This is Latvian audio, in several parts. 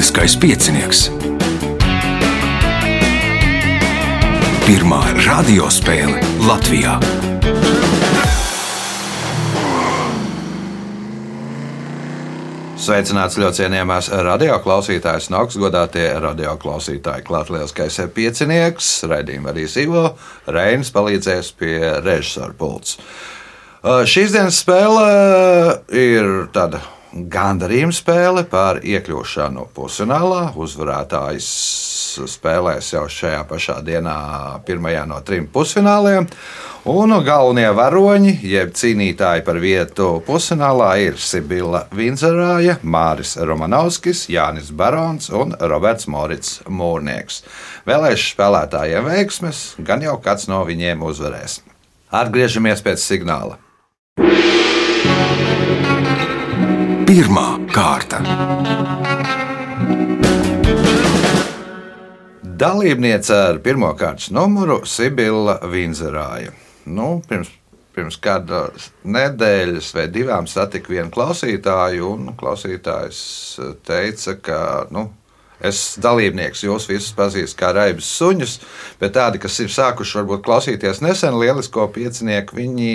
Lieliskais piecinieks. Pirmā radiospēle Latvijā. Sveicināts ļoti cienījamās radioklausītājas un augstgodātie radioklausītāji. Klāt lieliskais piecinieks, raidījuma arī Ivo Reinis palīdzēs pie režisora pults. Šīs dienas spēle ir tāda gandarījuma spēle par iekļūšanu pusfinālā. Uzvarētājs spēlēs jau šajā pašā dienā pirmajā no 3 pusfināliem. Un galvenie varoņi, jeb cīnītāji par vietu pusfinālā ir Sibila Vinzerāja, Māris Romanovskis, Jānis Barons un Roberts Morits Mūrnieks. Vēlēšu spēlētājiem veiksmes, gan jau kāds no viņiem uzvarēs. Atgriežamies pēc signāla. Pirmā kārta. Dalībniece ar pirmo kārtas numuru Sibila Vinzerāja. Pirms kādas nedēļas vai 2 satiku vienu klausītāju, un klausītājs teica, ka es dalībnieks jūs visus pazīstu kā raibas suņus, bet tādi, kas ir sākuši varbūt klausīties nesen lielisko piecinieku, viņi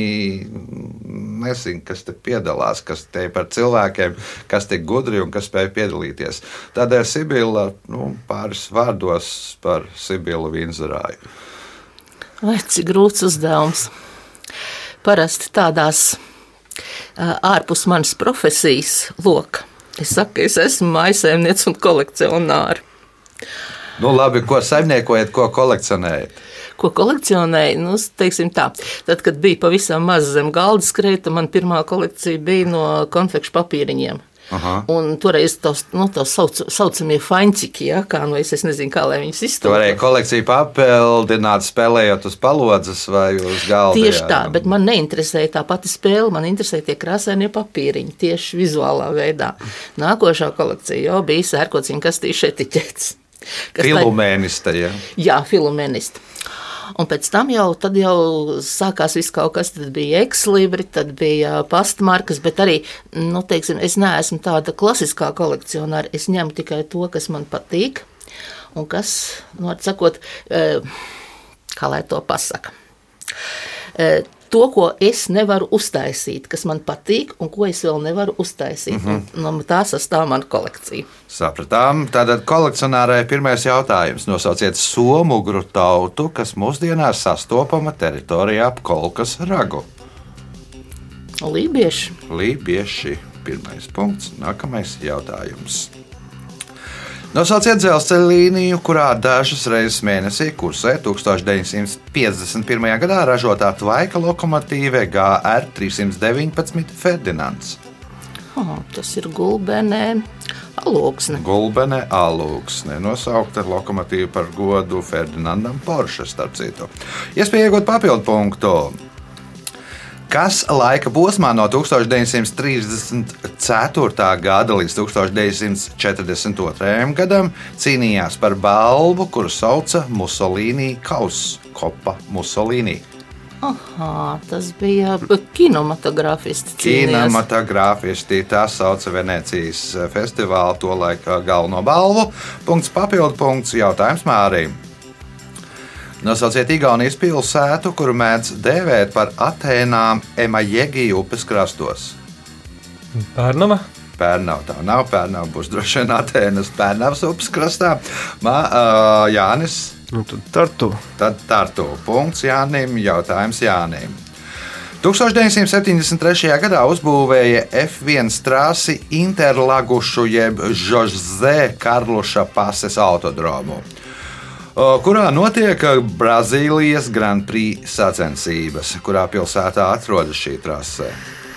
nezin, kas te piedalās, kas te par cilvēkiem, kas te gudri un kas spēj piedalīties. Tādēļ Sibila, pāris vārdos par Sibilu Vinzerāju. Vai cik grūts uzdevums. Parasti tādās ārpus manas profesijas loka. Es saku, es esmu mājsaimniece un kolekcionāri. Labi, ko saimniekojat, ko kolekcionējat? Ko kolekcionēju? Teiksim tā. Tad, kad bija pavisam maz zem galda skreita, man pirmā kolekcija bija no konfekšu papīriņiem. Aha. Un toreiz tos saucamie faņciki, es nezinu, kā lai viņus izstāstu. Tu varēji kolekciju papildināt, spēlējot uz palodzes vai uz galda. Tieši tā, bet man neinteresēja tā pati spēle, man interesēja tie krāsainie papīriņi, tieši vizuālā veidā. Nākošā kolekcija jau bija sērkociņu kastīšu etiķetes. Filumēnista, jā? Jā, filumēnista. Un pēc tam jau sākās viss kaut kas, tad bija ekslibri, tad bija pastmarkas, bet arī, es neesmu tāda klasiskā kolekcionāra, es ņemu tikai to, kas man patīk, un kas, atsakot, kā lai to pasaka, to, ko es nevaru uztaisīt, kas man patīk, un ko es vēl nevaru uztaisīt, tā sastāv mana kolekcija. Sapratām. Tātad kolekcionārai pirmais jautājums. Nosauciet somugru tautu, kas mūsdienās sastopama teritorijā ap Kolkas ragu. Lībieši. Lībieši. Pirmais punkts. Nākamais jautājums. Nosauciet dzelzceļa līniju, kurā dažas reizes mēnesī kursē 1951. gadā ražotā tvaika lokomotīve GR 319 Ferdinands. Tas ir Gulbenē Alūksne. Gulbenē Alūksne. Nosaukta lokomotīva par godu Ferdinandam Porsche, starp citu. Iespēja iegūt papildu punktu. Kas laika posmā no 1934. gada līdz 1942. gadam cīnījās par balvu, kuru sauca Musolīni Kauss, Kopa Musolīni? Tas bija kinematogrāfisti. Kinematogrāfisti, tā sauca Venecijas festivāla tolaik galveno balvu. Punkts papildu punkts, jautājums Mārim. Nosauciet Igaunijas pilsētu, kuru mēdz dēvēt par Atēnām Emajegi upes krastos. Pērnava? Pērnava, tā nav Pērnava, būs droši vien Atēnas Pērnavas upes krastā. Jānis? Tad Tartu. Tad Tartu. Punkts Jānim, jautājums Jānim. 1973. gadā uzbūvēja F1 trasi Interlagušu jeb Žozē Karluša Pases autodromu, kurā notiek Brazīlijas Grand Prix sacensības. Kurā pilsētā atrodas šī trase?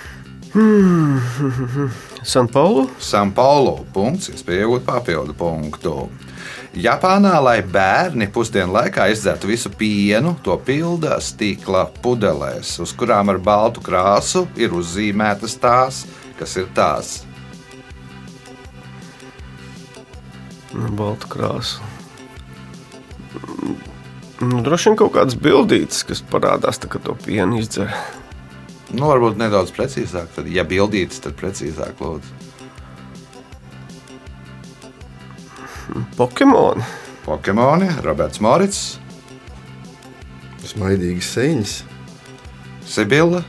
San Paulo. Punkts, iespēja iegūt papildu punktu. Japānā, lai bērni pusdienu laikā izdzertu visu pienu, to pilda stikla pudelēs, uz kurām ar baltu krāsu ir uzzīmētas tās, kas ir tās. Baltu krāsu. Droši vien kaut kādas bildītes, kas parādās, kad to pienu izdzer. Varbūt nedaudz precīzāk. Tad, ja bildītes, tad precīzāk lūdzu. Pokemoni. Pokemoni, Roberts Morits, Smaidīgas sēņas. Sibila,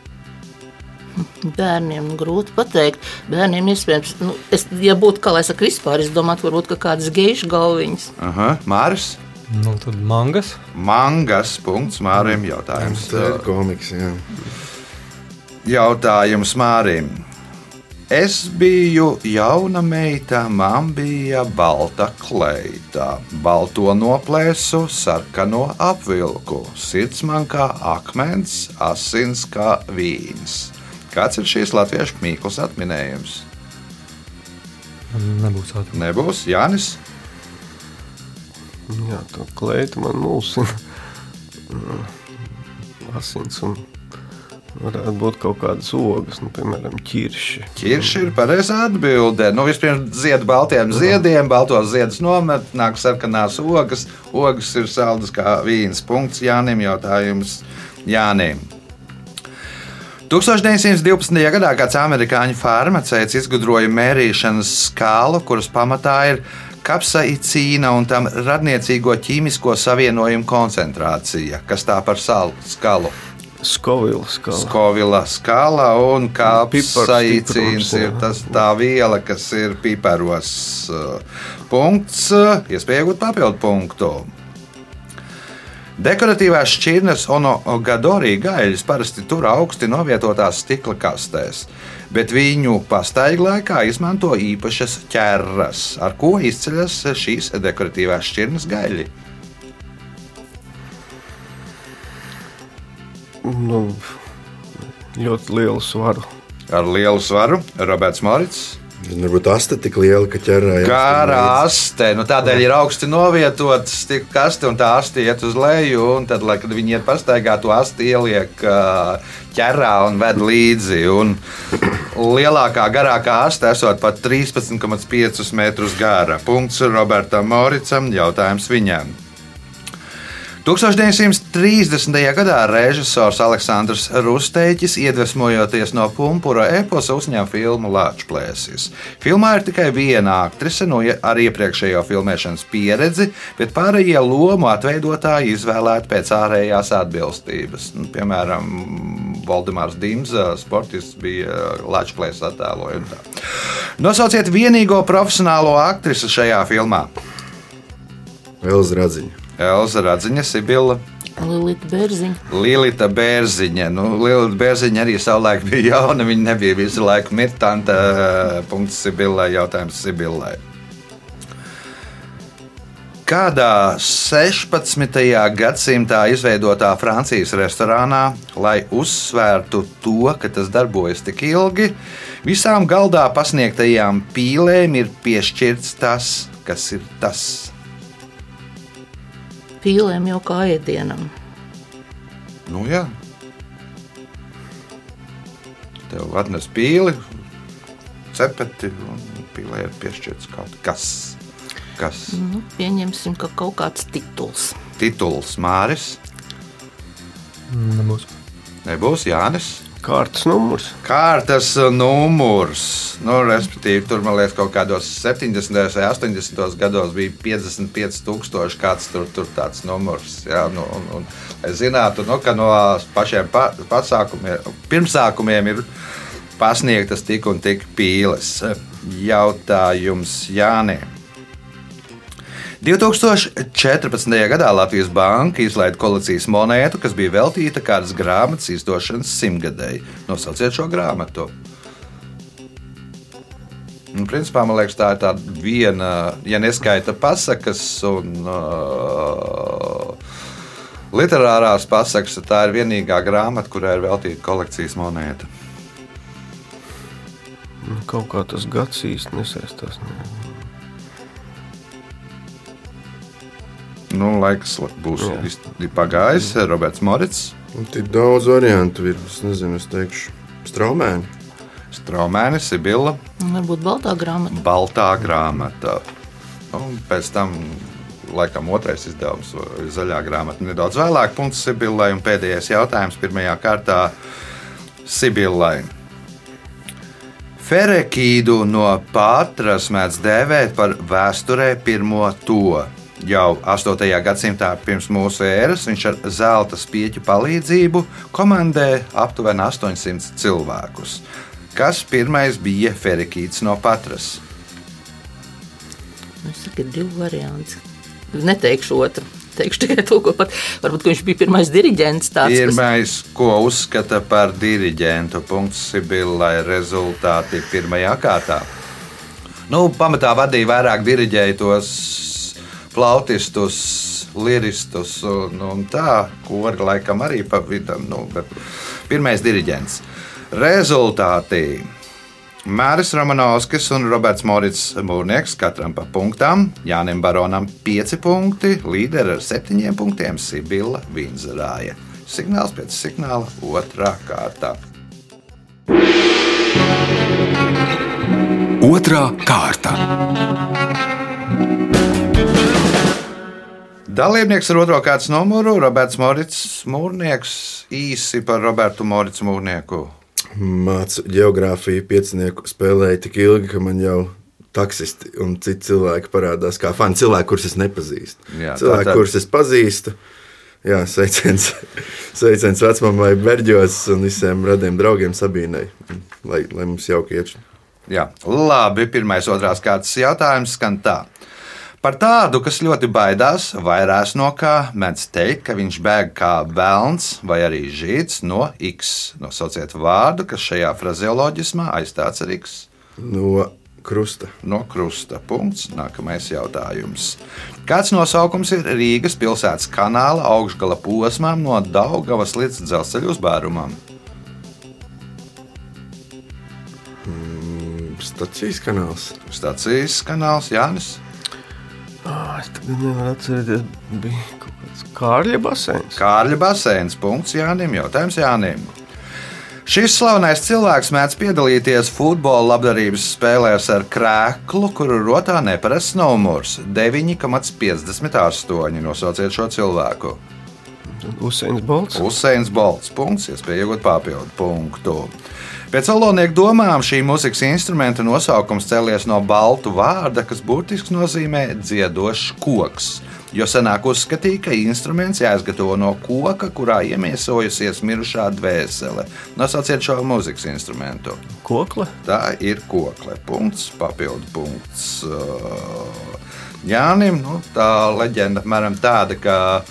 Bērniem grūti pateikt. Bērniem iespējams, ja būtu, kā lai saka, vispār, es domātu, varbūt kādas geišu galviņas. Māris. Tad mangas. Mangas, punkts Mārim, jautājums. Tā ir komiks, jā. Jautājums Mārim. Es biju jauna meita, man bija balta kleita. Balto noplēsu, sarkano apvilku. Sirds man kā akmens, asins kā vīns. Kāds ir šīs latviešu mīklas atminējums? Nebūs ātri. Nebūs, Jānis? Jā, tā kleita man mulsina. Asins un varētu būt kaut kādas ogas, piemēram, ķirši. Ķirši ir pareizā atbilde. Vispirms zied baltiem ziediem, baltos ziedus nomet, nāk sarkanās ogas. Ogas ir saldas kā vīns. Punkts Jānim, jautājums Jānim. 1912. gadā kāds amerikāņu farmaceits izgudroja mērīšanas skālu, kuras pamatā ir kapsaicīna un tam radniecīgo ķīmisko savienojumu koncentrācija. Kas tā par skalu? Skovila skala. Skovila skala un kapsaicīns ir tā viela, kas ir piparos. Punkts, iespēja iegūt papildu punktu. Dekoratīvās šķirnes onogadorī gaļas parasti tur augsti novietotās stikla kastēs, bet viņu pastaigu laikā izmanto īpašas ķerras, ar ko izceļas šīs dekoratīvās šķirnes gaļi. Ļoti lielu svaru. Ar lielu svaru Roberts Morits. Varbūt aste tik liela, ka ķerā Kāra aste, tādēļ ir augsti novietotas stikla kaste, un tā aste iet uz leju, un tad, kad viņi iet pastaigā, to asti ieliek ķerā un ved līdzi. Un lielākā, garākā aste esot pat 13,5 metrus gara. Punkts Robertam Moricam, jautājums viņam. 1930. gadā režisors Aleksandrs Rusteiķis, iedvesmojoties no Pumpura eposa, uzņem filmu Lāčplēsis. Filmā ir tikai viena aktrise ar iepriekšējo filmēšanas pieredzi, bet pārējie lomu atveidotāji izvēlēti pēc ārējās atbilstības. Piemēram, Valdemārs Dimza, sportists, bija Lāčplēsis attēlojumā. Nosauciet vienīgo profesionālo aktrisi šajā filmā. Elza Radziņa. Elza Radziņa, Sibila. Lilita Bērziņa. Lilita Bērziņa. Lilita Bērziņa arī savulaik bija jauna, viņa nebija visu laiku mirtanta. Punkts Sibilai, jautājums Sibilai. Kādā 16. gadsimtā izveidotā Francijas restorānā, lai uzsvērtu to, ka tas darbojas tik ilgi, visām galdā pasniegtajām pīlēm ir piešķirts tas, kas ir tas. Pīlēm jau kā ēdienam. Jā. Tev atnes pīli, cepeti un pīlē ir piešķirts kaut kas. Pieņemsim, ka kaut kāds tituls. Tituls Māris. Nebūs Jānis. Kārtas numurs. Kārtas numurs. Respektīvi, tur, man liekas, kaut kādos 70. vai 80. gados bija 55,000 kāds tur tāds numurs. Jā, lai zinātu, ka no pašiem pirmsākumiem ir pasniegtas tik un tik pīles. Jautājums Jānim. 2014. gadā Latvijas Banka izlaida kolekcijas monētu, kas bija veltīta kādas grāmatas izdošanas 100-gadēji. Nosauciet šo grāmatu. Principā, man liekas, tā ir tāda viena, ja neskaita pasakas un literārās pasakas, tā ir vienīgā grāmata, kurai ir veltīta kolekcijas monēta. Kaut kā tas gads īsti nesaistās. Laiks būs pagājis. Roberts Morits. Tur daudz variantu ir. Es nezinu, es teikšu Straumēni. Straumēni, Sibila. Varbūt baltā grāmata. Baltā grāmata. Pēc tam, laikam, otrais izdevums, zaļā grāmata nedaudz vēlāk. Punkts Sibilai un pēdējais jautājums pirmajā kārtā Sibilai. Ferekīdu no Pātras mēdz dēvēt par vēsturē pirmo to. Jau 8. gadsimtā pirms mūsu ēras viņš ar zelta spieķu palīdzību komandē aptuveni 800 cilvēkus. Kas pirmais bija Ferekīds no Patras? Es saku, ir 2 varianti. Neteikšu otru. Teikšu tikai to, ko pat. Varbūt viņš bija pirmais diriģents. Pirmais, ko uzskata par diriģentu. Punkts Sibillai, rezultāti pirmajā kārtā. Pamatā vadīja vairāk diriģētos flautistus, liristus un tā, kori laikam arī pa vidam. Bet pirmais diriģents. Rezultāti. Māris Romanovskis un Roberts Morits Mūrnieks katram pa punktām, Jānim Baronam 5 punkti, līderi ar 7 punktiem Sibilla Vinzerāja. Signāls pēc signāla otrā kārtā. Otrā kārta. Dalībnieks ar otro kārtas numuru Roberts Morits Mūrnieks, īsi par Robertu Morits Mūrnieku. Mācu geogrāfiju, piecinieku spēlēju tik ilgi, ka man jau taksisti un citi cilvēki parādās kā fani. Cilvēki, kurus es nepazīstu. Jā, cilvēki, kurus es pazīstu. Jā, sveiciens vecmamai Berģos un visiem radiem draugiem Sabīnai. Lai mums jauki iet. Jā, labi, pirmais otrās kārtas jautājums skan tā. Par tādu, kas ļoti baidās, vairās no kā, mēdz teikt, ka viņš bēg kā velns vai arī žīds no X. Nosauciet vārdu, kas šajā frazeoloģismā aizstāts ar X. No krusta. No krusta. Punkts. Nākamais jautājums. Kāds nosaukums ir Rīgas pilsētas kanāla augšgala posmām no Daugavas līdz dzelzceļa uzbērumam? Stacijas kanāls. Stacijas kanāls, Jānis. Es tagad nevaru atcerēties, bija kaut kāds Kārļa baseins. Kārļa baseins. Punkts Jānim. Jautājums Jānim. Šis slavenais cilvēks mēdz piedalīties futbola labdarības spēlēs ar krēklu, kuru rotā neparasts numurs - 9,58. Nosauciet šo cilvēku. Useins Bolts. Useins Bolts. Punkts. Iespēja iegūt papildu punktu. Pēc valodnieku domām šī mūzikas instrumenta nosaukums cēlies no baltu vārda, kas burtiski nozīmē dziedošs koks. Jo senāk uzskatīja, ka instruments jāizgatavo no koka, kurā iemiesojusies mirušā dvēsele. Nosauciet šo mūzikas instrumentu. Kokle. Tā ir kokle. Punkts, papildu punkts. Jānim, tā leģenda apmēram tāda, ka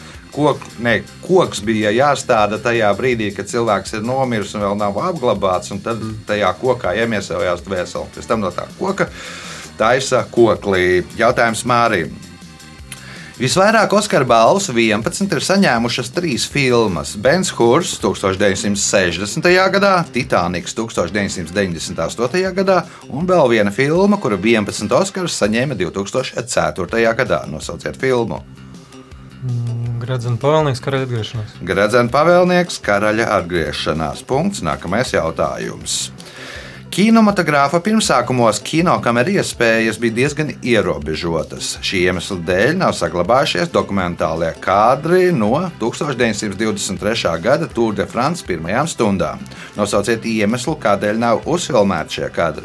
koks bija jāstāda tajā brīdī, kad cilvēks ir nomiris un vēl nav apglabāts, un tad tajā kokā iemiesojās dvēseli. Pēc tam no tā koka taisa koklī. Jautājums Mārim. Visvairāk Oskara balvas 11 ir saņēmušas 3 filmas – Ben Hurs 1960. gadā, Titaniks 1998. gadā un vēl viena filma, kura 11 Oskarus saņēma 2004. gadā. Nosauciet filmu. Gredzena pavēlnieks, karaļa atgriešanās. Gredzena pavēlnieks, karaļa atgriešanās. Punkts. Nākamais jautājums. Kinematogrāfa pirmsākumos kinokameru iespējas bija diezgan ierobežotas. Šī iemesla dēļ nav saglabājušies dokumentālie kadri no 1923. gada Tour de France pirmajām stundām. Nosauciet iemeslu, kādēļ nav uzfilmēti šie kadri.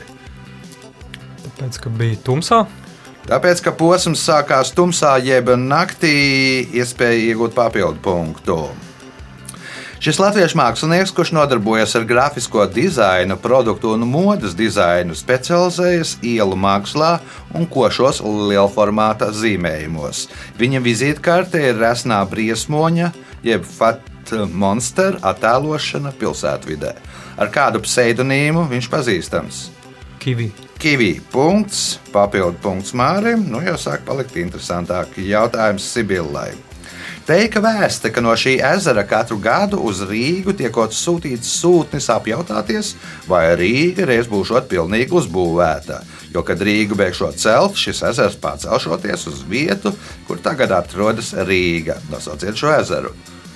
Tāpēc, ka bija tumsā. Tāpēc, ka posms sākās tumsā jeb naktī, iespēja iegūt papildu punktu. Šis latviešu mākslinieks, kurš nodarbojas ar grafisko dizainu, produktu un modes dizainu, specializējas ielu mākslā un košos lielformāta zīmējumos. Viņa vizītkarte ir resnā briesmoņa, jeb Fat Monster attēlošana pilsētvidē. Ar kādu pseidonīmu viņš pazīstams? Kivi. Punkts. Papildu punkts Mārim. Jau sāk palikt interesantāk. Jautājums Sibillai. Teika vēsta, ka no šī ezera katru gadu uz Rīgu tiekot sūtīts sūtnis apjautāties, vai Rīga reiz būšot pilnīgi uzbūvēta. Jo, kad Rīgu beigšot celt, šis ezers pārcelšoties uz vietu, kur tagad atrodas Rīga. Nosauciet šo ezeru.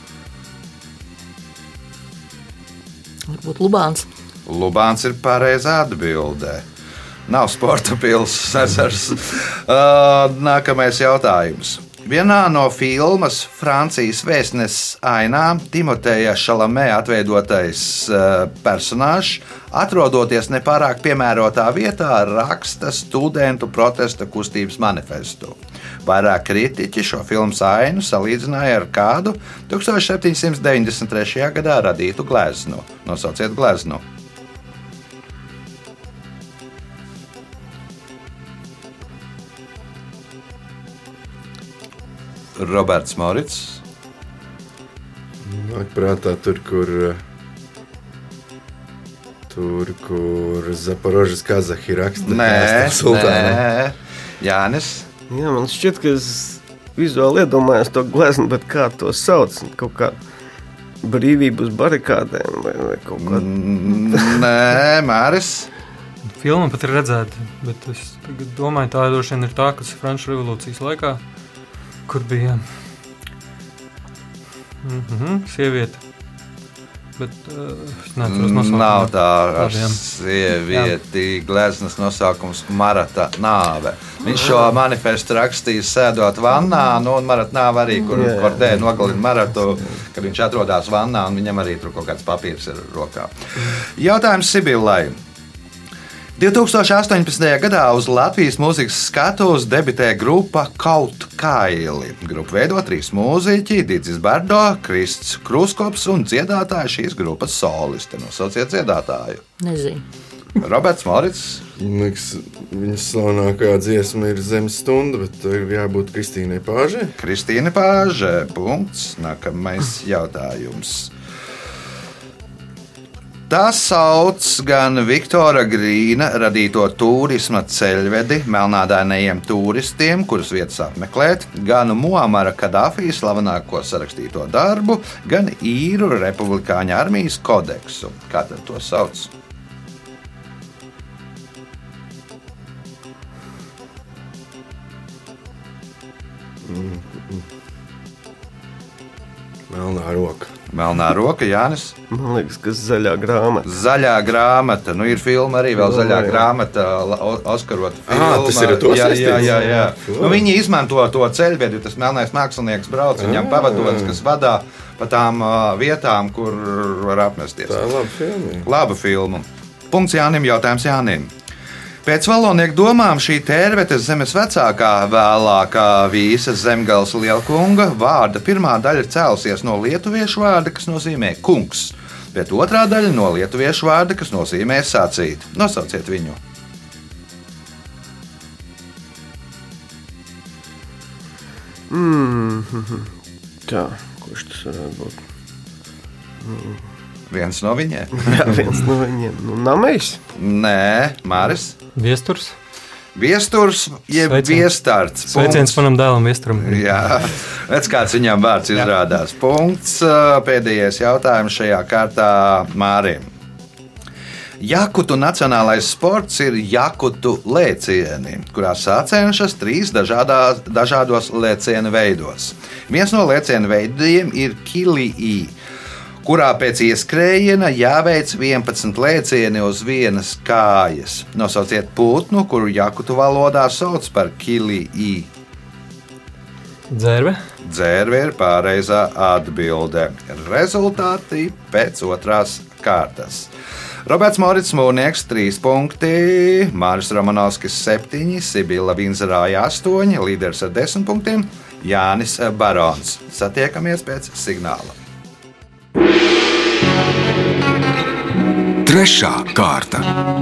Varbūt Lubāns. Lubāns ir pareizā atbildē. Nav sporta pils ezers. Nākamais jautājums. Vienā no filmas Francijas vēstneses ainām Timoteja Šalamē atveidotais personāžs, atrodoties nepārāk piemērotā vietā, raksta studentu protesta kustības manifestu. Vairāk kritiķi šo filmas ainu salīdzināja ar kādu 1793. gadā radītu gleznu. Nosauciet gleznu. Roberts Morits. Nāk prātā tur, kur Zaporožas Kazahi raksta. Nē. Jānis. Jā, man šķiet, ka es vizuāli iedomājos to gleznu, bet kā to sauc? Kaut kā brīvības barikādēm vai kaut kā. Nē, Māris. Filma pat ir redzēta, bet es domāju, tā droši vien ir tā, kas Franču revolūcijas laikā, kur bija sieviete. Bet es neatceros nosaukumu. Nav tā ar sievieti gleznas nosaukums Marata nāve. Viņš šo manifestu rakstījis sēdot vannā, un Marata nāve arī, kur Kordē nogalina Maratu, kad viņš atrodas vannā, un viņam arī tur kaut kāds papīrs ir rokā. Jautājums Sibillai. 2018. gadā uz Latvijas mūzikas skatuves debitē grupa Kaut Kaili. Grupu veido 3 mūziķi - Didzis Bardo, Krists Kruskops un dziedātāja šīs grupas soliste. Nosauciet dziedātāju. Nezinu. Roberts Morits. Viņas slavenākā dziesma ir Zemes stunda, bet ir jābūt Kristīnai Pāžai. Kristīne Pāžē. Punkts. Nākamais jautājums. Tas sauc gan Viktora Grīna radīto turisma ceļvedi melnādainajiem turistiem, kurus vietas apmeklēt, gan Muamara Kadafī slavenāko sarakstīto darbu, gan īru republikāņu armijas kodeksu. Kā tad to sauc? Melnā roka. Melnā roka, Jānis. Man liekas, ka zaļā grāmata. Zaļā grāmata. Nu, ir filma arī vēl zaļā grāmata, Oskarota filma. Tas ir to saistīts? Jā. Nu, viņi izmanto to ceļvedi, tas melnais mākslinieks brauc, viņam pavadonis, kas vadā pa tām vietām, kur var apmesties. Tā ir laba filma. Laba filma. Punkts Jānim, jautājums Jānim. Pēc valodnieku domām šī tērvetes zemes vecākā, vēlākā Vīsas Zemgales lielkunga vārda pirmā daļa ir cēlusies no lietuviešu vārda, kas nozīmē kungs, bet otrā daļa no lietuviešu vārda, kas nozīmē sacīt. Nosauciet viņu. Tā, kurš tas varētu būt? Viens no viņiem. Jā, viens no viņiem. Namejs? Nē, Māris. Viesturs. Viesturs, jeb viestarts. Sveiciens manam dēlam Viesturam. Jā, redz, kāds viņam vārds izrādās. Punkts. Pēdējais jautājums šajā kārtā Mārim. Jakutu nacionālais sports ir jakutu lēcieni, kurā sācenšas 3 dažādos lēcienu veidos. Viens no lēcienu veidiem ir kilī, kurā pēc ieskrējiena jāveic 11 lēcieni uz vienas kājas. Nosauciet putnu, kuru jakutu valodā sauc par kilī. Dzērve. Dzērve ir pareizā atbilde. Rezultāti pēc otrās kārtas. Roberts Morits Mūrnieks 3 punkti, Māris Romanovskis 7, Sibila Vinzerāja 8, līderis ar 10 punktiem, Jānis Barons. Satiekamies pēc signāla. Trešā kārta.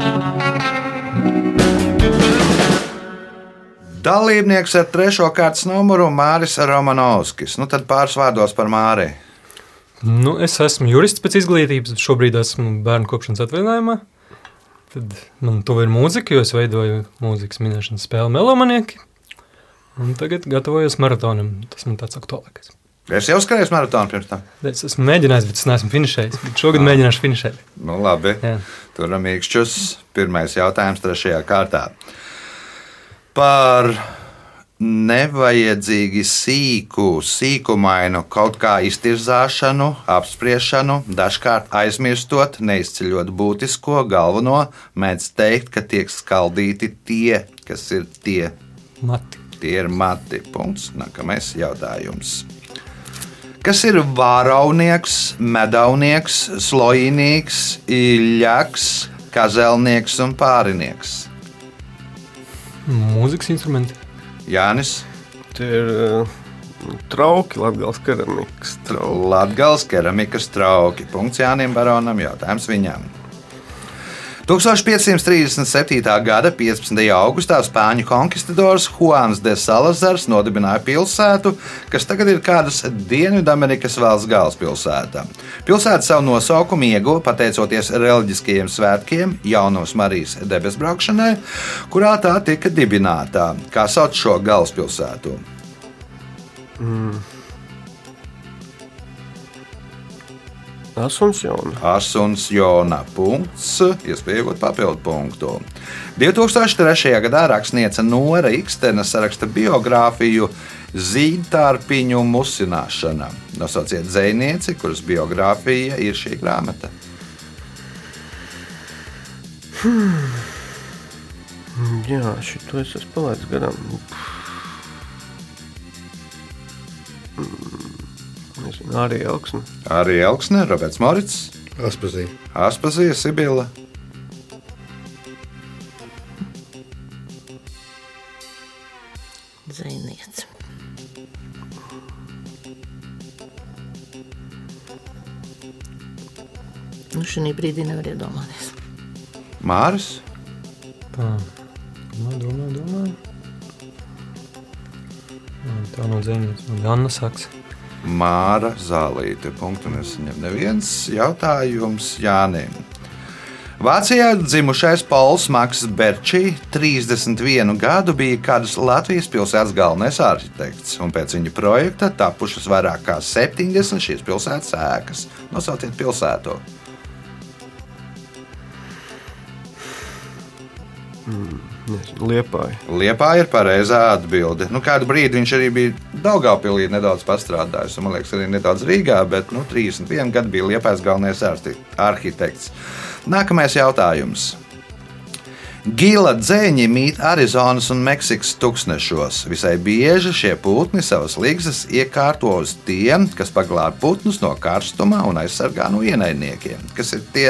Dalībnieks ar 3. kārtas numuru Māris Romanovskis. Nu tad pāris vārdos par Māri. Nu, es esmu jurists pēc izglītības, bet šobrīd esmu bērnu kopšanas atvaļinājumā. Tad man tuva ir mūzika, jo es veidoju mūzikas minēšanas spēli Melomanieki. Un tagad gatavojos maratonam. Tas man tāds aktuālākais. Es jau skrēju maratonu pirms tam. Es esmu mēģinājis, bet es neesmu finišējis. Šogad mēģināšu finišēt. Nu, labi. Jā. Turam īkšķus. Pirmais jautājums 3. kārtā. Par nevajadzīgi sīkumainu kaut kā iztirzāšanu, apspriešanu, dažkārt aizmirstot, neizceļot būtisko, galveno, mēdz teikt, ka tiek skaldīti tie, kas ir tie. Mati. Tie ir mati. Punkts. Nākamais jautājums. Kas ir vāraunieks, medaunieks, slojinīgs, iļļaks, kazelnieks un pārinieks? Mūzikas instrumenti. Jānis. Tie ir trauki, Latgales keramikas trauki. Latgales keramikas trauki. Punkts Jānim Baronam. Jautājums viņam. 1537. gada 15. augustā spāņu konkistadors Juans de Salazars nodibināja pilsētu, kas tagad ir kādas Dienvidamerikas valsts galvaspilsēta. Pilsēta savu nosaukumu ieguva pateicoties reliģiskajiem svētkiem Jaunos Marijas debesbraukšanai, kurā tā tika dibināta. Kā sauc šo galvaspilsētu? Asunsjona. Punkts. Iespēja iegūt papildu punktu. 2003. gadā rakstniece Nora Ikstena saraksta biogrāfiju Zīdtārpiņu musināšana. Nosauciet dzejnieci, kuras biogrāfija ir šī grāmata. Jā, šito es esmu palaidis garām. Nezinu, arī Elksne. Arī Elksne, Roberts Morits, Aspazīja, Sibila. Dzejniece. Nu, šī brīdī nevar iedomāties. Māris. Tā, domāju. Tā no dzejnieces. Anna Saks. Māra Zālīte. Punktu nesaņem neviens jautājums Jānim. Vācijā dzimušais Pols Maks Berčī 31 gadu bija kādas Latvijas pilsētas galvenais arhitekts, un pēc viņa projekta tapušas vairāk kā 70 šīs pilsētas ēkas. Nosauciet pilsētu. Liepāja. Liepāja ir pareizā atbilde. Kādu brīdi viņš arī bija Daugavpilī nedaudz pastrādājis, un man liekas arī nedaudz Rīgā, bet 31 gadu bija Liepājas galvenais arhitekts. Nākamais jautājums. Gila dzeņi mīt Arizonas un Meksikas tuksnešos. Visai bieži šie putni savas ligzdas iekārto uz tiem, kas paglāb putnus no karstuma un aizsargā no ienaidniekiem. Kas ir tie?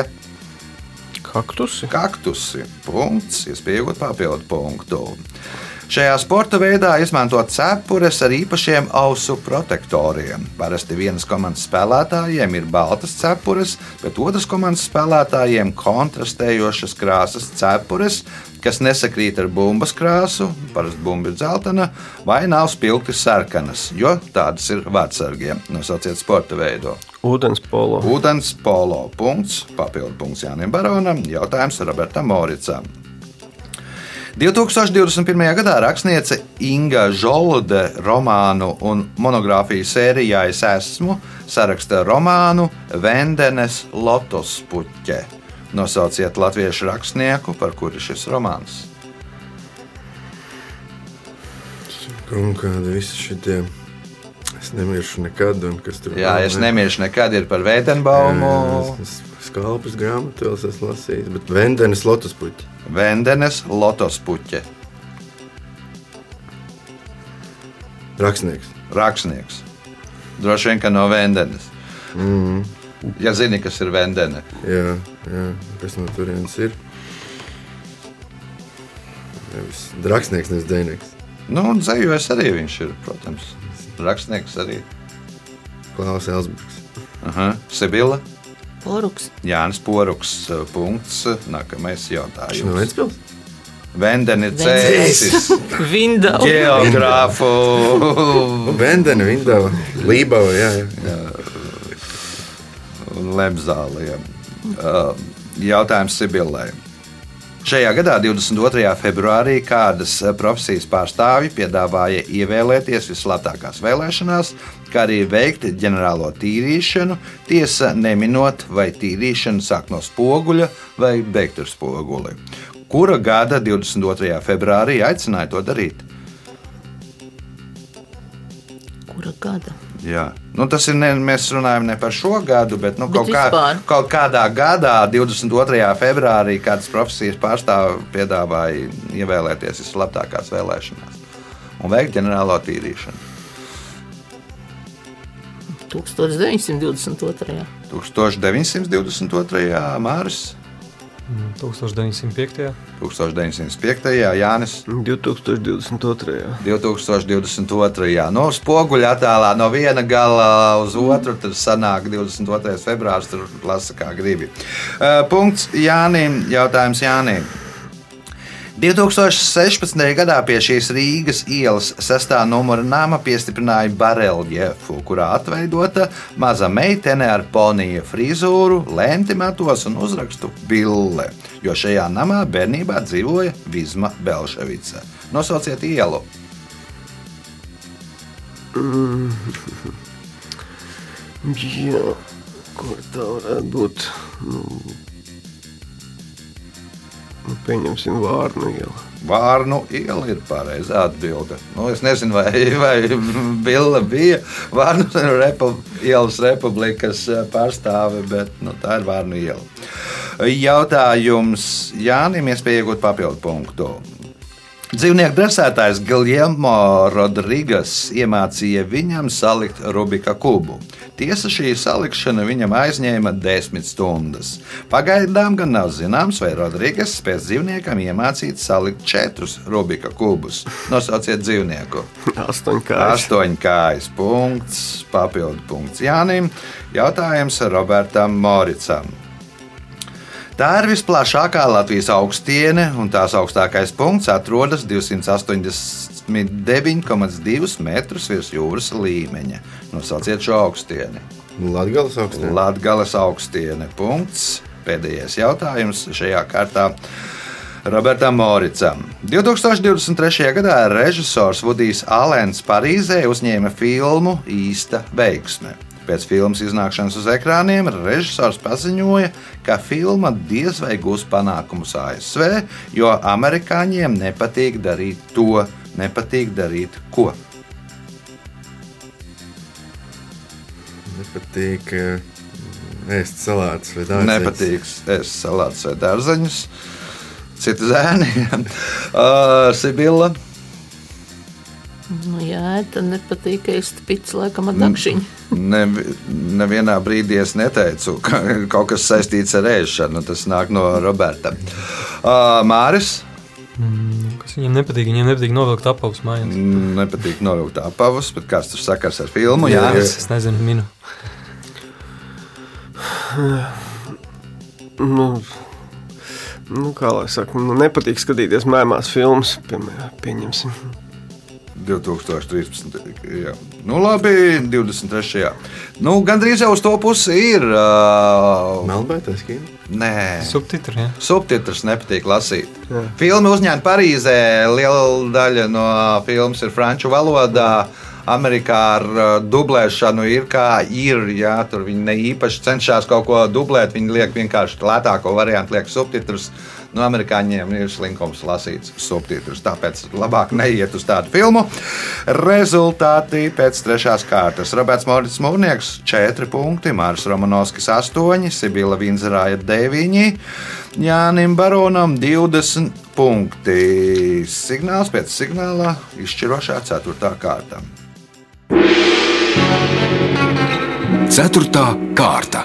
Kaktusi. Punkts. Iespēja iegūt papildu punktu. Šajā sporta veidā izmanto cepures ar īpašiem ausu protektoriem. Parasti vienas komandas spēlētājiem ir baltas cepures, bet otras komandas spēlētājiem kontrastējošas krāsas cepures, kas nesakrīt ar bumbas krāsu, parasti bumba ir dzeltena, vai nav spilgti sarkanas, jo tādas ir vārdsargiem. Nosauciet sporta veidu. Ūdenspolo. Ūdenspolo. Punkts. Papildu punkts Jānim Baronam. Jautājums Robertam Moricam. 2021. gadā rakstniece Inga Žolde romānu un monogrāfiju sērijā Es esmu saraksta romānu Vendenes Lotospuķe. Nosauciet latviešu rakstnieku, par kuru šis romāns. Un kādi visi šitie Es nemiršu nekad, un kas tur Jā, Es nemiršu nekad ir par Veidenbaumu. Skalpas grāmatu vēl esmu lasījis, bet Vendenes Lotospuķe. Vendenes Lotospuķe. Rakstnieks. Droši vien, ka no Vendenes. Ja zini, kas ir Vendene. Jā, kas no turienes ir. Nevis rakstnieks, nevis dzejnieks. Un dzejojis arī viņš ir, protams. Rakstnieks arī. Klaus Elsbergs. Sibila. Poruks. Jānis Poruks. Punkts. Nākamais jautājums. Viņš no Ventspils? Vendeni Cēsis. Vindava. Geogrāfu. Vendeni, Vindava. Lībava, jā. Un Lemzāliem. Jautājums Sibilai. Šajā gadā, 22. februārī, kādas profesijas pārstāvji piedāvāja ievēlēties vislabākās vēlēšanās, kā arī veikt ģenerālo tīrīšanu, tiesa neminot, vai tīrīšana sāk no spoguļa vai beigt ar spoguli. Kura gada 22. februārī aicināja to darīt? Kura gada? Jā. Tas ir, mēs runājam ne par šo gadu, bet vispār. Kaut kādā gadā, 22. februārī, kādas profesijas pārstāvji piedāvāja ievēlēties vislabākās vēlēšanās. un veikt ģenerālo tīrīšanu. 1922. 1922. Māris, 1905. 1905. Jānis, 2022. 2022. No spoguļa attēlā no viena gala uz otru, tad sanāk 22. februārs, tur lasa kā gribi. Punkts Jānim, jautājums Jānim. 2016. gadā pie šīs Rīgas ielas 6. numura nama piestiprināja bareljefu, kurā atveidota maza meitene ar ponija frizūru, lenti matos un uzrakstu Bille, jo šajā namā bērnībā dzīvoja Vizma Belševica. Nosauciet ielu. Jā, kur tā varētu būt? Pieņemsim Vārnu ielu. Vārnu iela ir pareizā atbilde. Es nezinu, vai Bille bija Vārnu ielas republikas pārstāve, bet tā ir Vārnu iela. Jautājums Jānim, iespēja iegūt papildu punktu. Dzīvnieku dresētājs Giljermo Rodrigas iemācīja viņam salikt Rubika kubu. Tiesa, šī salikšana viņam aizņēma 10 stundas. Pagaidām gan nav zināms, vai Rodrigas spēs dzīvniekam iemācīt salikt 4 Rubika kubus. Nosauciet dzīvnieku. 8 kājas. 8 kājas. Punkts, papildu punkts Jānim. Jautājums Robertam Moricam. Tā ir visplašākā Latvijas augstiene, un tās augstākais punkts atrodas 289,2 metrus virs jūras līmeņa. Nosauciet šo augstieni. Latgales augstiene. Latgales augstiene. Punkts. Pēdējais jautājums šajā kārtā Robertam Moricam. 2023. gadā režisors Vudijs Alens Parīzē uzņēma filmu Īsta veiksme. Pēc filmas iznākšanas uz ekrāniem režisors paziņoja, ka filma diez vai gūs panākumus ASV, jo amerikāņiem nepatīk darīt to, nepatīk darīt ko. Nepatīk ēst salātus vai dārzeņus. Nepatīk ēst salātus vai dārzeņus. Citi zēni. Sibila. Jā, tad nepatīk ēst picu laikam ar dakšiņu. Nevienā brīdī es neteicu, ka kaut kas saistīts ar ēšanu. Tas nāk no Roberta. Māris? Kas viņiem nepatīk? Viņiem nepatīk novilkt apavus mājās. Nepatīk novilkt apavus, bet kāds tur sakars ar filmu? Jā, es nezinu, minu. Kā lai saka, nepatīk skatīties mēmās filmas, pieņemsim. 2013. Jā. Labi, 23. Gandrīz jau uz to pusi ir. Melnbaitais kino? Nē. Subtitri, jā. Subtitrus nepatīk lasīt. Filma uzņēma Parīzē. Liela daļa no filmas ir franču valodā. Amerikā ar dublēšanu ir kā ir. Jā, tur viņi ne īpaši cenšas kaut ko dublēt. Viņi liek vienkārši lētāko variantu, liek subtitrus. No amerikāņiem ir slinkums lasīts subtitrus, tāpēc labāk neiet uz tādu filmu. Rezultāti pēc 3. kārtas. Roberts Morits Mūrnieks 4 punkti, Māris Romanovskis 8, Sibila Vinzerāja 9, Jānim Baronam 20 punkti. Signāls pēc signālā izšķirošā 4. kārta. 4. kārta.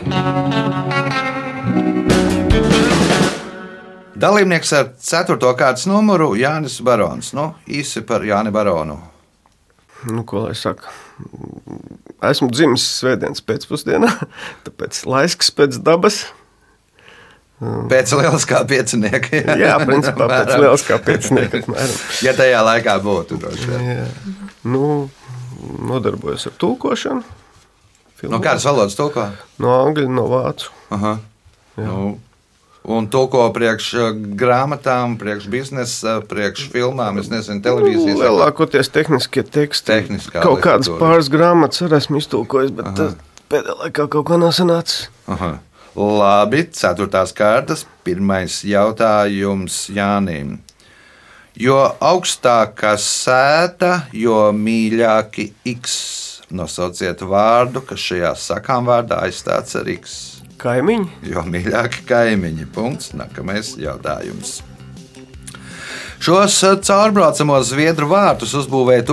Dalībnieks ar 4. kārtas numuru Jānis Barons. Īsi par Jāni Baronu. Ko lai saka? Esmu dzimis svētdienas pēcpusdienā, tāpēc laisks pēc dabas. Pēc lieliskā piecinieka. Jā, principā pēc lieliskā piecinieka. Ja tajā laikā būtu droši vien. Nodarbojos ar tulkošanu. No kādas valodas tulko? No angļu, no vācu. Aha. Un tulko priekš grāmatām, priekš biznesa, priekš filmām, es nezinu, televīzijas. Lielākoties tehniskie teksti. Tehniskā kaut kādas literatūra. pāris grāmatas arī esmu iztulkojis, bet pēdējā laikā kaut ko nav sanācis. Labi, 4. kārtas, pirmais jautājums Jānim. Jo augstākā sēta, jo mīļāki X. Nosauciet vārdu, kas šajā sakām vārdā aizstāts ar X. Kaimiņi? Jo mīļāki kaimiņi. Punkts. Nākamais jautājums. Šos caurbraucamos zviedru vārtus uzbūvēja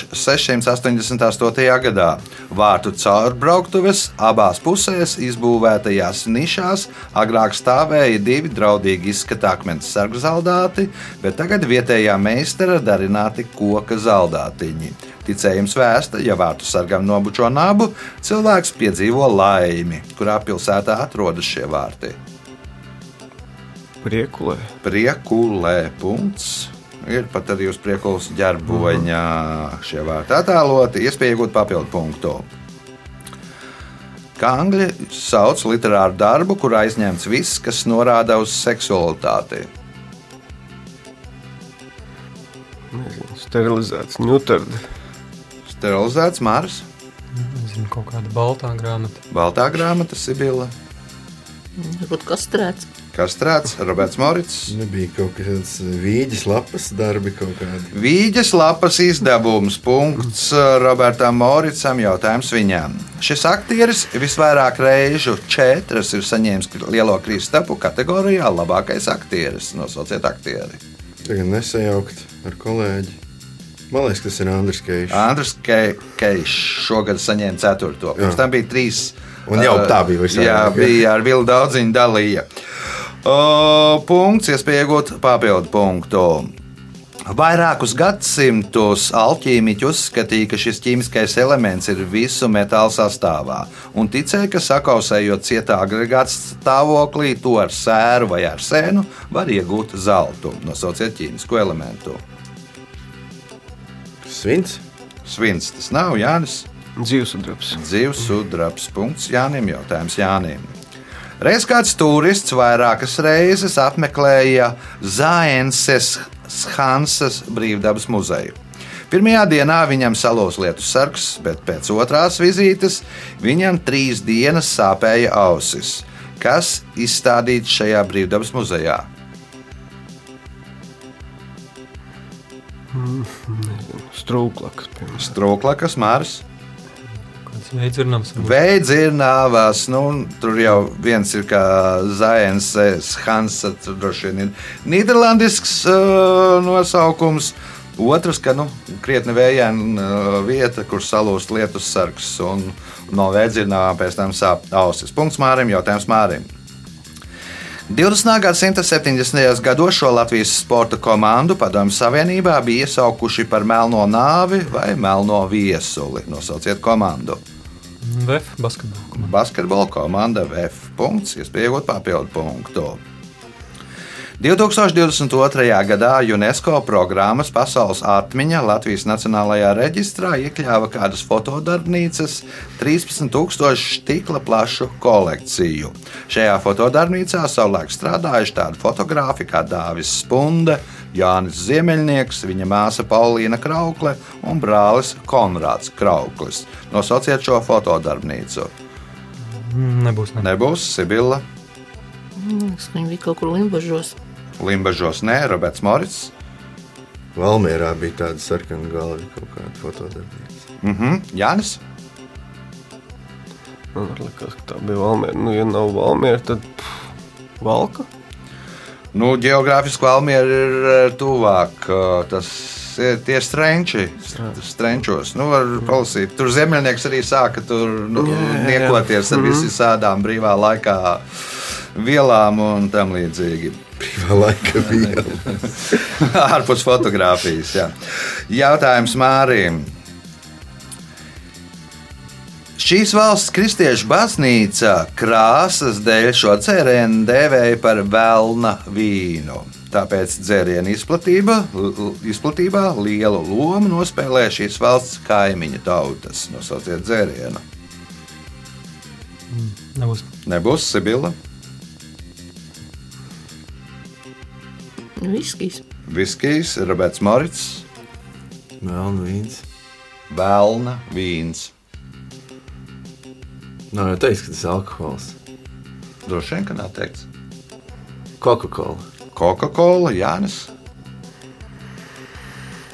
1688. gadā. Vārtu caurbrauktuves abās pusēs izbūvētajās nišās agrāk stāvēja 2 draudīgi izskata akmens sargu zaldāti, bet tagad vietējā meistara darināti koka zaldātiņi. Ticējums vēsta, ja vārtu sargam nobučo nabu, cilvēks piedzīvo laimi. Kurā pilsētā atrodas šie vārti? Priekulē. Priekulē. Punkts. Ir pat arī uz Priekulas ģerboņa šie vārti attēloti. Iespēja iegūt papildu punktu. Kā angļi sauc literāru darbu, kurā izņemts viss, kas norāda uz seksualitāti? Nezinu, sterilizēts ņutardi. Sterilizēts Māris. Nezinu, kaut kāda baltā grāmata. Baltā grāmata Sibila. Varbūt kastrēts. Kastrēts Roberts Morits. Nebija kaut kāds vīģes lapas darbi kaut kādi. Vīģes lapas izdevums. Punkts Robertam Moricam. Jautājums viņam. Šis aktieris visvairāk reižu 4 ir saņēmis lielo kristapu kategorijā labākais aktieris. Nosauciet aktieri. Tagad nesajaukt ar kolēģi. Man liekas, tas ir Andris Keišs. Andris Keišs šogad saņēma 4. Pirms tam bija 3. Un jau tā bija visādi. Jā, bija ar Vildu Daudziņu dalīja. Punkts, iespēja iegūt papildu punktu. Vairākus gadsimtus alķīmiķi uzskatīja, ka šis ķīmiskais elements ir visu metālu sastāvā un ticēja, ka sakausējot cietā agregāta stāvoklī to ar sēru vai arsēnu var iegūt zeltu. Nosauciet ķīmisko elementu. Svins? Svins tas nav, Jānis. Dzīvsudrabs. Dzīvsudrabs. Punkts Jānim. Jautājums Jānim. Reiz kāds turists vairākas reizes apmeklēja Zaenses Hansas brīvdabas muzeju. Pirmajā dienā viņam salos lietus sargs, bet pēc otrās vizītes viņam 3 dienas sāpēja ausis. Kas izstādīts šajā brīvdabas muzejā? Strūklakas. Strūklakas, Māris. Veidzirnavas. Tur jau viens ir kā Zaenses Hansa, tur droši vien ir nīderlandisks nosaukums. Otrs, ka krietni vējaina vieta, kur salūst lietus sargs un no veidzirnavām pēc tam sāp ausis. Punkts Mārim, jautājums Mārim. 20. gadsimta 70. gados šo Latvijas sporta komandu Padomju Savienībā bija iesaukuši par melno nāvi vai melno viesuli. Nosauciet komandu. VF basketbola komanda. Basketbola komanda VF. Punkts, iespēja iegūt papildu punktu. 2022. gadā UNESCO programmas Pasaules atmiņa Latvijas Nacionālajā reģistrā iekļāva kādas fotodarbnīcas 13,000 stikla plašu kolekciju. Šajā fotodarbnīcā savulaik strādājuši tādi fotogrāfi kā Dāvis Spunde, Jānis Ziemeļnieks, viņa māsa Paulīna Kraukle un brālis Konrāds Krauklis. Nosauciet šo fotodarbnīcu. Nebūs, Sibila. Viņi bija kaut kur Limbažos. Limbažos nē, Roberts Morits. Valmierā bija tāda sarkana galva kaut kāda fotodarbnīca. Jānis. Man liekas, ka tā bija Valmiera. Ja nav Valmiera, tad Valka. Geogrāfiski Valmiera ir tuvāk. Tas ir tie strenčos. Var palasīt. Tur Ziemeļnieks arī sāka tur niekoties ar visādām brīvā laikā vielām un tam līdzīgi. Brīvā laika bija. Ārpus fotogrāfijas, jā. Jautājums Mārim. Šīs valsts kristiešu baznīca krāsas dēļ šo dzērienu dēvēja par velna vīnu. Tāpēc dzērienu izplatībā lielu lomu nospēlē šīs valsts kaimiņu tautas. Nosauciet dzērienu. Nebūs, Sibila. Viskijs, Roberts Morits. Velna vīns. Nav jau teiks, ka tas ir alkohols. Droši vien, ka nav teikts. Coca-Cola. Coca-Cola, Jānis.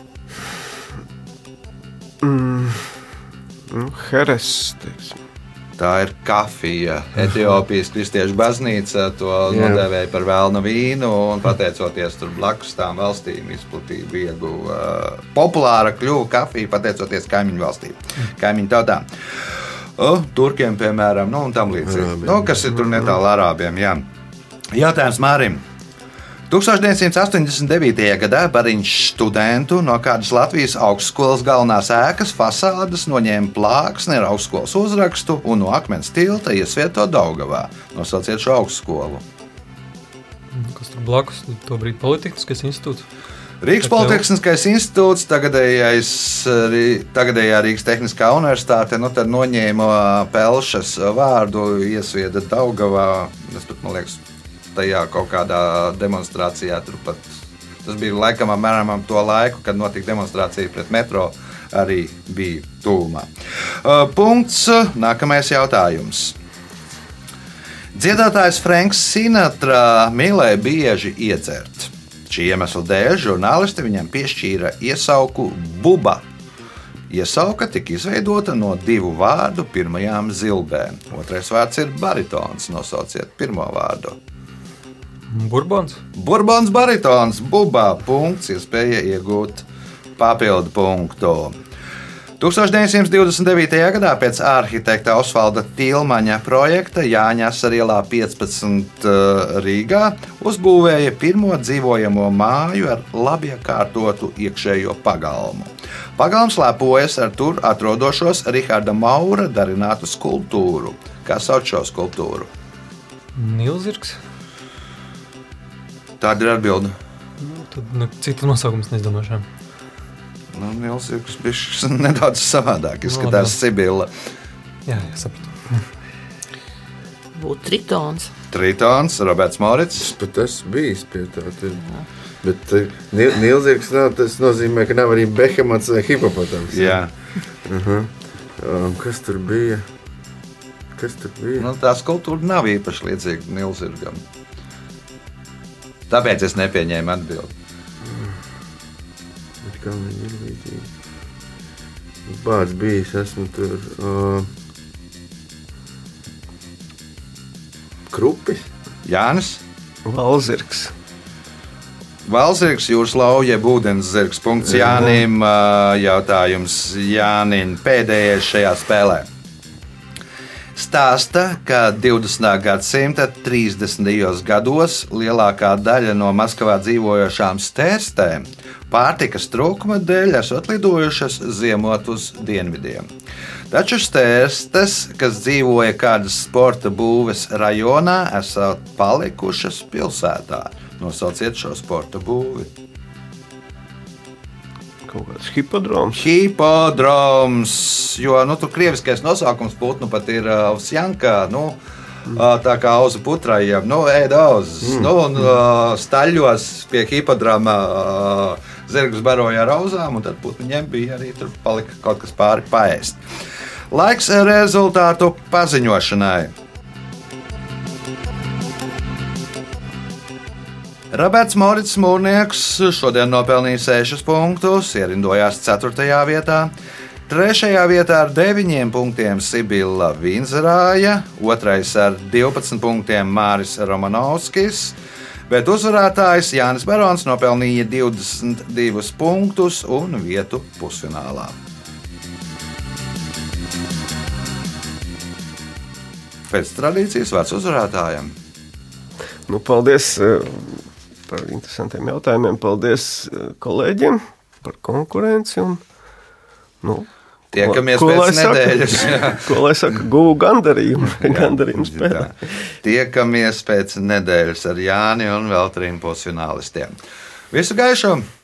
Heres, teiksim. Tā ir kafija. Etiopijas kristiešu baznīca to nodēvēja par velna vīnu, un pateicoties tur blakus tām valstīm izplatību ieguva. Populāra kļuva kafija pateicoties kaimiņu valstīm, kaimiņu tautām. Turkiem, piemēram, un tam līdzīgi. Kas ir tur netālu arābiem, jā. Jautājums Mārim. 1989. gadā Bariņš studentu no kādas Latvijas augstskolas galvenās ēkas fasādes noņēma plāksni ar augstskolas uzrakstu un no akmens tilta iesvieto Daugavā. Nosauciet šo augstskolu. Kas tur blakus? Tobrīd Politehniskais institūts. Rīgas Politehniskais institūts, tagadējā Rīgas Tehniskā universitāte, tad noņēma Pelšas vārdu, iesvieda Daugavā. Man liekas, tajā kaut kādā demonstrācijā turpat. Tas bija laikam apmēram to laiku, kad notika demonstrācija pret metro, arī bija tūmā. Punkts. Nākamais jautājums. Dziedātājs Franks Sinatra mīlēja bieži iedzert. Šī iemesla dēļ žurnālisti viņam piešķīra iesauku Buba. Iesauka tika izveidota no 2 vārdu pirmajām zilbēm. Otrais vārds ir baritons. Nosauciet pirmo vārdu. Burbons. Burbons baritons, Bubā. Punkts, iespēja iegūt papildu punktu. 1929. gadā pēc arhitekta Osvalda Tilmaņa projekta Jāņas ielā 15 Rīgā uzbūvēja pirmo dzīvojamo māju ar labi iekārtotu iekšējo pagalmu. Pagalms lepojas ar tur atrodošos Riharda Maura darinātu skulptūru. Kā sauc šo skulptūru? Nilzirgs. Tāda ir atbilde. Tad citu nosaukums nezdomāšu. Nilzirgs bija nedaudz savādāk. Izskatās Sibila. Jā, sapratu. Būtu Tritons. Tritons, Roberts Morits. Es pat esmu bijis pie tā. Bet Nilzirgs nav, tas nozīmē, ka nav arī Behemots vai Hipopotams. Jā. Kas tur bija? Tā skulptūra nav īpaši līdzīga Nilzirgam. Tāpēc es nepieņēmu atbildi. Kā viņi ir līdzīgi? Bāds bijis, esmu tur. Krupis? Jānis? Valzirgs. Valzirgs, jūras lauja, ūdens zirgs. Punkts Jānim. Jautājums Jānim pēdējais šajā spēlē. Stāsta, ka 20. gadsimta 30. gados lielākā daļa no Maskavā dzīvojošām stērstēm pārtikas trūkuma dēļ esot lidojušas ziemot uz dienvidiem. Taču stērstes, kas dzīvoja kādas sporta būves rajonā, esot palikušas pilsētā. Nosauciet šo sporta būvi. Kaut kāds hipodroms. Hipodroms, jo tur krieviskais nosaukums būtu pat ir Ovsjanka, tā kā auzu putrajiem, ēdauzes. Staļos pie hipodroma zirgus baroja ar auzām, un tad putniņiem bija arī tur palika kaut kas pāri paēst. Laiks rezultātu paziņošanai. Roberts Morits Mūrnieks šodien nopelnīja 6 punktus, ierindojās 4. vietā. 3. vietā ar 9 punktiem Sibila Vinzerāja, 2. ar 12 punktiem Māris Romanovskis, bet uzvarētājs Jānis Barons nopelnīja 22 punktus un vietu pusfinālā. Pēc tradīcijas vārds uzvarētājiem. Paldies par interesantiem jautājumiem. Paldies kolēģiem par konkurenci. Tiekamies pēc nedēļas. Ko lai saka? Guvu gandarījumu spēlē. Tiekamies pēc nedēļas ar Jāni un vēl 3 pusfinālistiem. Visu gaišu!